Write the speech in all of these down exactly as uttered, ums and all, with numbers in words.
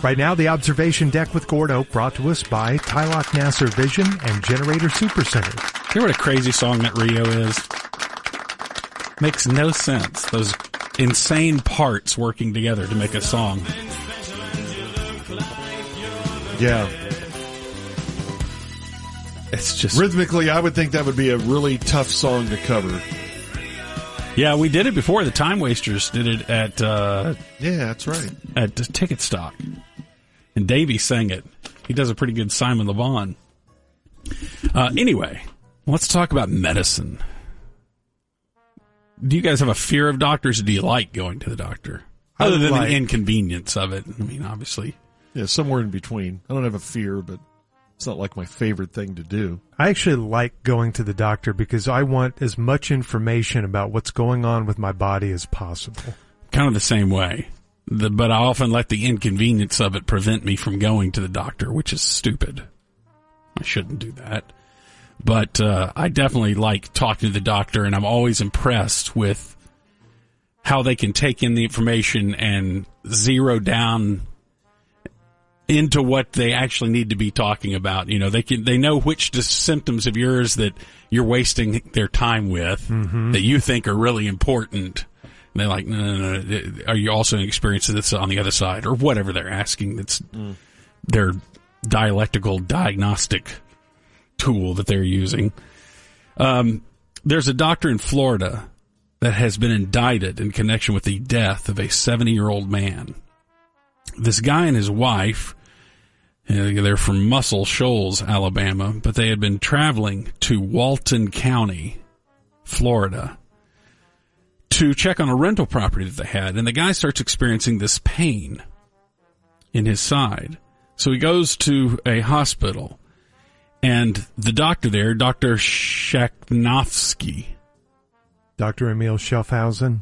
Right now, the Observation Deck with Gordo, brought to us by Tylock Nasser Vision and Generator Supercenter. You know what a crazy song that Rio is? Makes no sense. Those insane parts working together to make a song. Yeah. It's just... Rhythmically, I would think that would be a really tough song to cover. Yeah, we did it before. The Time Wasters did it at... Uh, yeah, that's right. At Ticket Stock. And Davey sang it. He does a pretty good Simon Le Bon. Uh, anyway, let's talk about medicine. Do you guys have a fear of doctors, or do you like going to the doctor? Other than like, the inconvenience of it. I mean, obviously. Yeah, somewhere in between. I don't have a fear, but it's not like my favorite thing to do. I actually like going to the doctor because I want as much information about what's going on with my body as possible. Kind of the same way. The, but I often let the inconvenience of it prevent me from going to the doctor, which is stupid. I shouldn't do that. But uh, I definitely like talking to the doctor, and I'm always impressed with how they can take in the information and zero down into what they actually need to be talking about. You know, they can they know which dis- symptoms of yours that you're wasting their time with, mm-hmm. that you think are really important. And they're like, no, no, no, are you also experiencing this on the other side? Or whatever they're asking. That's mm. their dialectical diagnostic tool that they're using. Um, there's a doctor in Florida that has been indicted in connection with the death of a seventy-year-old man. This guy and his wife, you know, they're from Muscle Shoals, Alabama, but they had been traveling to Walton County, Florida, to check on a rental property that they had, and the guy starts experiencing this pain in his side. So he goes to a hospital, and the doctor there, Doctor Sheknovsky. Doctor Emil Schaffhausen.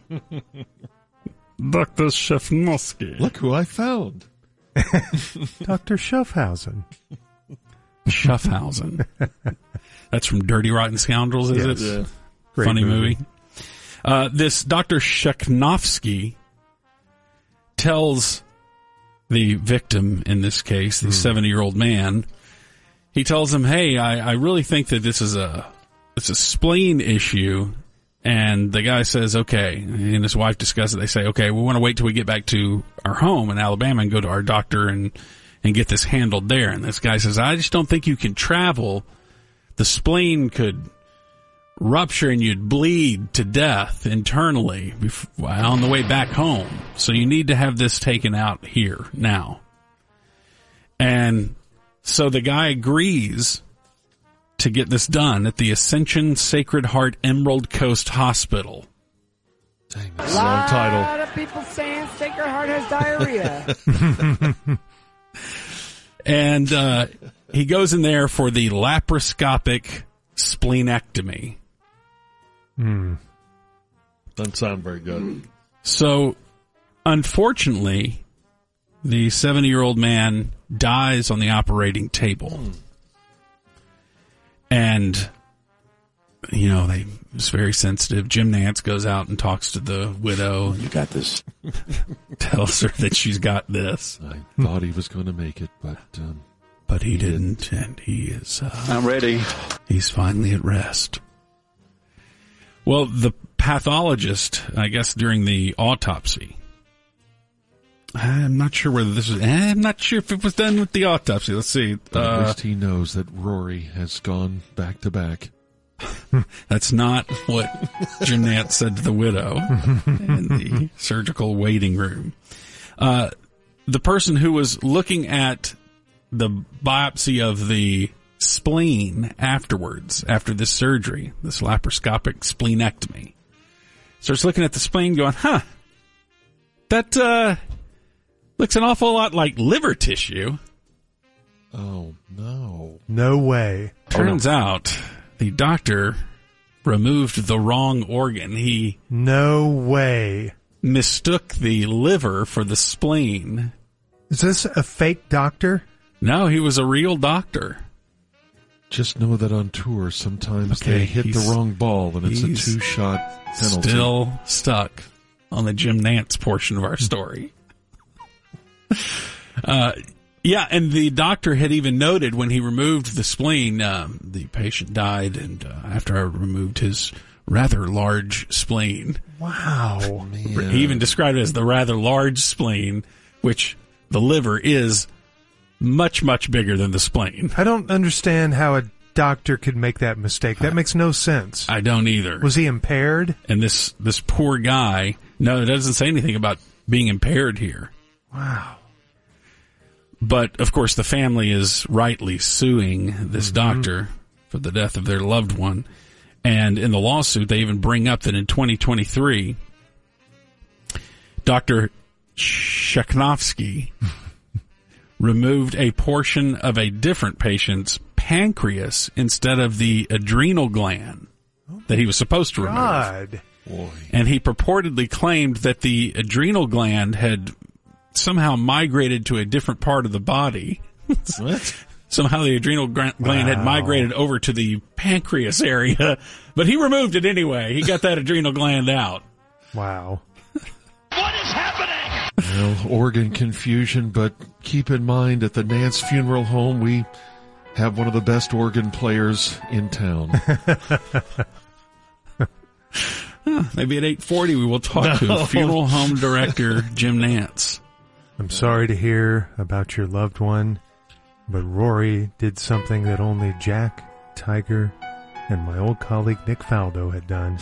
Doctor Sheknovsky. Look who I found. Doctor Schaffhausen. Schaffhausen. That's from Dirty Rotten Scoundrels, is yes. it? Yeah. Funny movie. movie. Uh, this Doctor Sheknovsky tells the victim, in this case, the seventy-year-old man, he tells him, hey, I, I really think that this is a, it's a spleen issue. And the guy says, okay, and his wife discusses it. They say, okay, we want to wait till we get back to our home in Alabama and go to our doctor and, and get this handled there. And this guy says, I just don't think you can travel. The spleen could rupture and you'd bleed to death internally before, on the way back home. So you need to have this taken out here now. And so the guy agrees to get this done at the Ascension Sacred Heart Emerald Coast Hospital. Dang, that's a long title. A lot of people saying Sacred Heart has diarrhea. And uh, he goes in there for the laparoscopic splenectomy. Hmm. Doesn't sound very good. So, unfortunately, the seventy-year-old man dies on the operating table. Hmm. And, you know, they it's very sensitive. Jim Nantz goes out and talks to the widow. You got this. Tells her that she's got this. I thought he was going to make it, but... Um, but he, he didn't, didn't, and he is... Uh, I'm ready. He's finally at rest. Well, the pathologist, I guess, during the autopsy... I'm not sure whether this was... I'm not sure if it was done with the autopsy. Let's see. But at uh, least he knows that Rory has gone back to back. That's not what Jim Nantz said to the widow in the surgical waiting room. Uh, the person who was looking at the biopsy of the spleen afterwards, after this surgery, this laparoscopic splenectomy, starts looking at the spleen going, huh, that uh, looks an awful lot like liver tissue. Oh, no. No way. Turns oh, no. out the doctor removed the wrong organ. He no way mistook the liver for the spleen. Is this a fake doctor? No, he was a real doctor. Just know that on tour, sometimes okay, they hit the wrong ball and it's a two-shot penalty. Still stuck on the Jim Nantz portion of our story. Uh, yeah, and the doctor had even noted when he removed the spleen, um, the patient died, and uh, after I removed his rather large spleen. Wow. Man. He even described it as the rather large spleen, which the liver is much, much bigger than the spleen. I don't understand how a doctor could make that mistake. That makes no sense. I don't either. Was he impaired? And this, this poor guy, no, it doesn't say anything about being impaired here. Wow. But, of course, the family is rightly suing this Mm-hmm. doctor for the death of their loved one. And in the lawsuit, they even bring up that in twenty twenty-three, Doctor Sheknovsky removed a portion of a different patient's pancreas instead of the adrenal gland that he was supposed to remove. God. Boy. And he purportedly claimed that the adrenal gland had somehow migrated to a different part of the body. What? Somehow the adrenal gland had Wow. migrated over to the pancreas area, but he removed it anyway. He got that adrenal gland out. Wow. Well, organ confusion, but keep in mind at the Nance Funeral Home, we have one of the best organ players in town. Maybe at eight forty we will talk No. to funeral home director Jim Nance. I'm sorry to hear about your loved one, but Rory did something that only Jack, Tiger, and my old colleague Nick Faldo had done.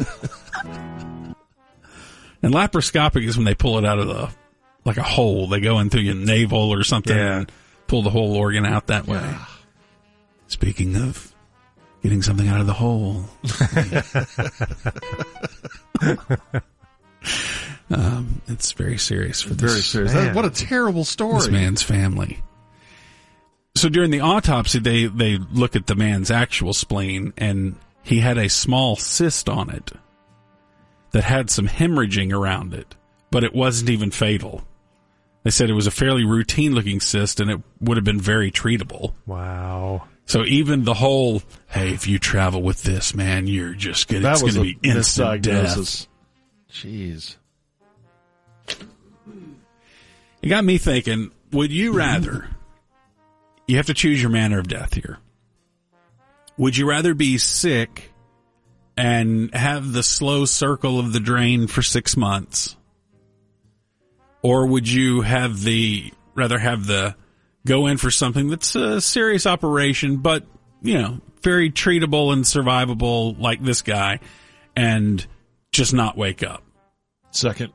And laparoscopic is when they pull it out of the, like a hole. They go in through your navel or something Yeah. and pull the whole organ out that way. Speaking of getting something out of the hole. um, it's very serious for this, Very serious. Man. That- what a terrible story. this man's family. So during the autopsy, they, they look at the man's actual spleen, and he had a small cyst on it that had some hemorrhaging around it, but it wasn't even fatal. They said it was a fairly routine-looking cyst, and it would have been very treatable. Wow. So even the whole, hey, if you travel with this, man, you're just gonna, That it's was going a to be instant death. misdiagnosis. Jeez. It got me thinking, would you rather, you have to choose your manner of death here. Would you rather be sick and have the slow circle of the drain for six months? Or would you have the, rather have the, go in for something that's a serious operation, but, you know, very treatable and survivable like this guy, and just not wake up? Second.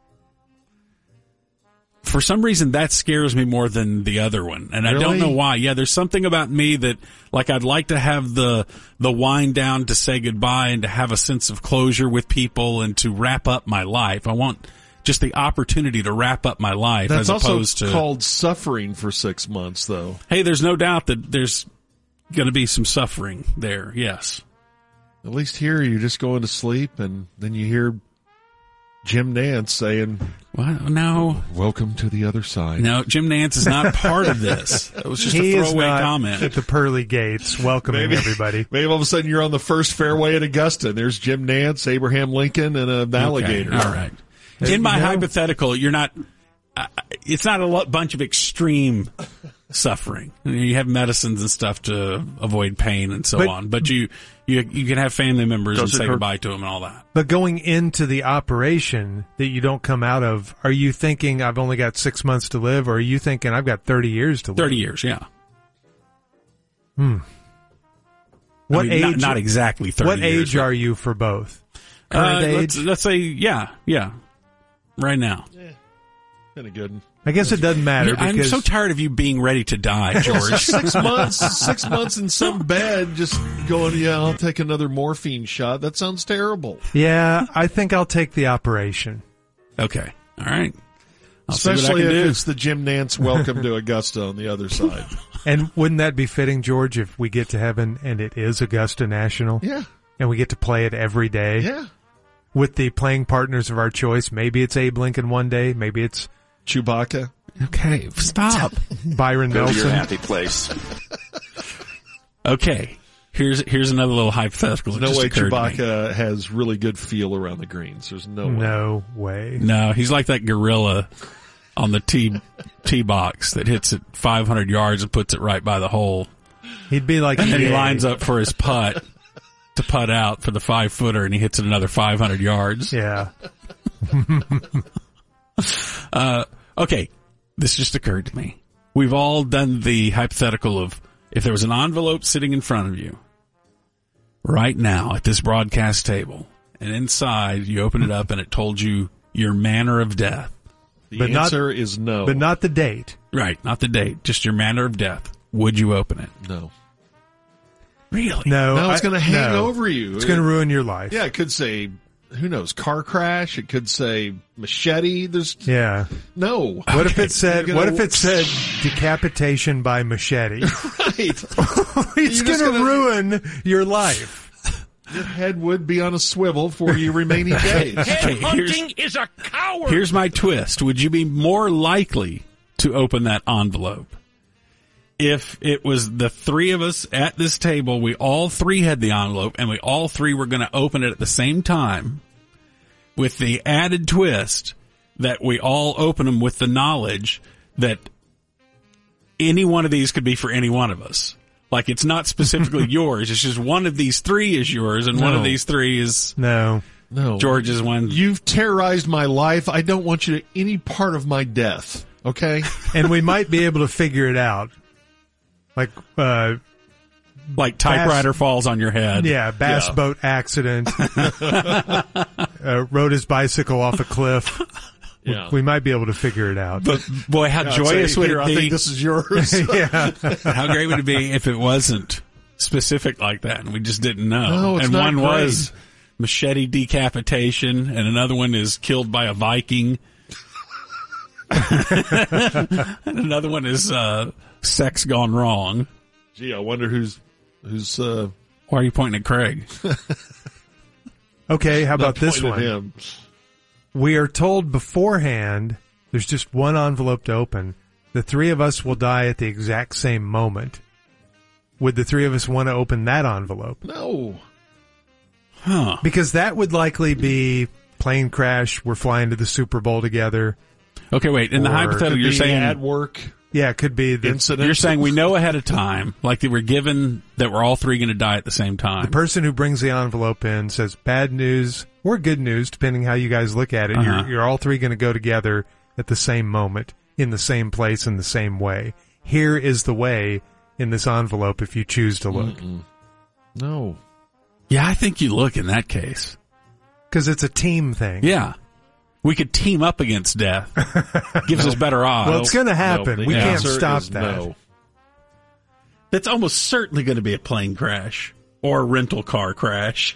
For some reason, that scares me more than the other one, and I don't Really? know why. Yeah, there's something about me that, like, I'd like to have the the wind down to say goodbye and to have a sense of closure with people and to wrap up my life. I want just the opportunity to wrap up my life That's as also opposed to, called suffering for six months, though. hey, there's no doubt that there's going to be some suffering there. Yes. At least here you just go into sleep and then you hear Jim Nance saying, Well, no, welcome to the other side. no, Jim Nance is not part of this. It was just he a is throwaway not comment. at the pearly gates welcoming Maybe- everybody. Maybe all of a sudden you're on the first fairway at Augusta and there's Jim Nance, Abraham Lincoln, and an alligator. Okay, all right. In my you know. hypothetical, you're not. Uh, it's not a lo- bunch of extreme suffering. You have medicines and stuff to avoid pain and so But- on, but you you you can have family members and Does it say hurt? goodbye to them and all that. But going into the operation that you don't come out of, are you thinking I've only got six months to live, or are you thinking I've got thirty years to live? Thirty years, yeah. What I mean, age? Not, not exactly thirty. what years, age but- are you for both? Uh, Current let's, age? let's say, yeah, yeah, right now. Been a good one. I guess it doesn't matter I'm because so tired of you being ready to die, George. Six months, six months in some bed, just going, yeah, I'll take another morphine shot. That sounds terrible. yeah, I think I'll take the operation. Okay, all right. I'll see what I Especially can if do. it's the Jim Nance welcome to Augusta on the other side. And wouldn't that be fitting, George, if we get to heaven and it is Augusta National Yeah, and we get to play it every day yeah. with the playing partners of our choice? Maybe it's Abe Lincoln one day. Maybe it's Chewbacca. Okay, stop. Byron Go to your Nelson. happy place. Okay, here's here's another little hypothetical. that No just way occurred to me. Chewbacca has really good feel around the greens. There's no way. No way. No, he's like that gorilla on the tee tee box that hits it five hundred yards and puts it right by the hole. He'd be like, And then he E A. lines up for his putt to putt out for the five footer, and he hits it another five hundred yards. Yeah. Uh, okay, this just occurred to me. We've all done the hypothetical of if there was an envelope sitting in front of you right now at this broadcast table, and inside you open it up and it told you your manner of death. The But not- answer is no. But not the date. Right, not the date, just your manner of death. Would you open it? no. Really? No. No, it's I- going to hang no. over you. It's going to ruin your life. Yeah, it could say, who knows, car crash. It could say machete. There's Yeah. no. What if it said, You're what gonna- if it said decapitation by machete? Right. It's You're just going to gonna- ruin your life. Your head would be on a swivel for your remaining days. Okay, here's, is a coward. here's my twist. Would you be more likely to open that envelope if it was the three of us at this table, we all three had the envelope, and we all three were going to open it at the same time, with the added twist that we all open them with the knowledge that any one of these could be for any one of us. Like, it's not specifically yours. It's just one of these three is yours, and one No. of these three is No. No. George's one. You've terrorized my life. I don't want you to any part of my death. Okay? And we might be able to figure it out. Like, uh, Like, typewriter falls on your head. yeah, bass Yeah. boat accident. uh, rode his bicycle off a cliff. Yeah. We might be able to figure it out. But, boy, how I'd joyous say, would here, it I be? think this is yours. yeah. How great would it be if it wasn't specific like that and we just didn't know? No, it's and not one great. was machete decapitation, and another one is killed by a Viking. And another one is uh, sex gone wrong. Gee, I wonder who's who's uh, Why are you pointing at Craig? Okay, how about not this pointing at one? him. We are told beforehand there's just one envelope to open. The three of us will die at the exact same moment. Would the three of us want to open that envelope? No. Huh. Because that would likely be plane crash, we're flying to the Super Bowl together. Okay, wait. In the Or hypothetical, Could you're be saying at work Yeah, it could be the, incident. you're saying we know ahead of time, like they were given that we're all three going to die at the same time. the person who brings the envelope in says bad news or good news, depending how you guys look at it. Uh-huh. You're, you're all three going to go together at the same moment, in the same place, in the same way. Here is the way in this envelope if you choose to look. no. Yeah, I think you look in that case. Because it's a team thing. Yeah. We could team up against death. Gives us better odds. Well, it's going to happen. No, the we can't answer stop is that. No. That's almost certainly going to be a plane crash or a rental car crash.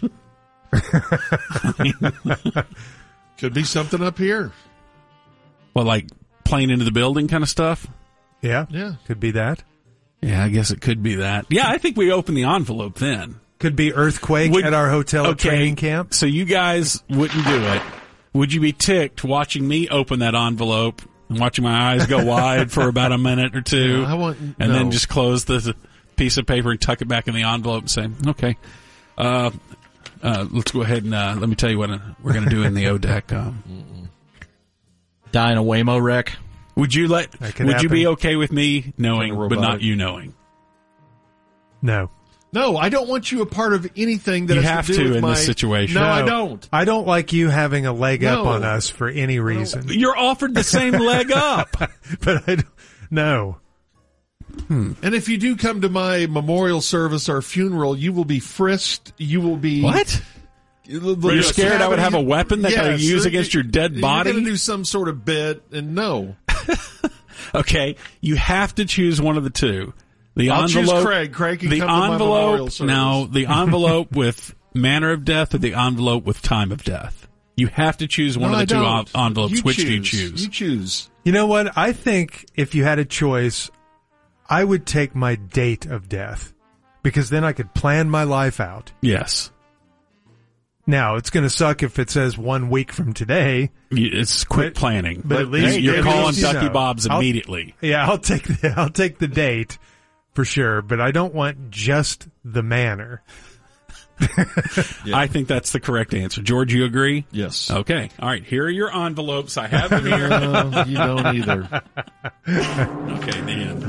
Could be something up here. Well, like plane into the building kind of stuff? Yeah, Yeah. could be that. Yeah, I guess it could be that. Yeah, I think we open the envelope then. Could be earthquake Would- at our hotel at okay, training camp. So you guys wouldn't do it. Would you be ticked watching me open that envelope and watching my eyes go wide for about a minute or two? I want- and no. then just close the piece of paper and tuck it back in the envelope and say, okay, uh, uh, let's go ahead and uh, let me tell you what uh, we're going to do in the O deck. Um, Die in a Waymo wreck. would you let? That Would could you be happen. okay with me knowing, Kinda but not robotic. you knowing? No. No, I don't want you a part of anything that You has have to, do to with in my, this situation. No, No. I don't. I don't like you having a leg up No. on us for any reason. You're offered the same leg up. But I don't, no. And if you do come to my memorial service or funeral, you will be frisked. You will be What? You're scared I would have a weapon that I would use against your dead body? You're going to do some sort of bit, and no. Okay, you have to choose one of the two. The I'll choose envelope, Craig. Craig can the come to my memorial envelope. service. Now, the envelope with manner of death, or the envelope with time of death. You have to choose one No, of I the two don't. en- envelopes. You Which do you choose. choose? You choose. You know what? I think if you had a choice, I would take my date of death because then I could plan my life out. Yes, Now, it's going to suck if it says one week from today. You- it's quick But- planning. but at least- you're at calling least you Ducky know. Bob's I'll- immediately. Yeah, I'll take the, I'll take the date for sure, but I don't want just the manner. I think that's the correct answer. George, you agree? Yes. Okay. All right. Here are your envelopes. I have them here. Uh, you don't either. Okay, Dan.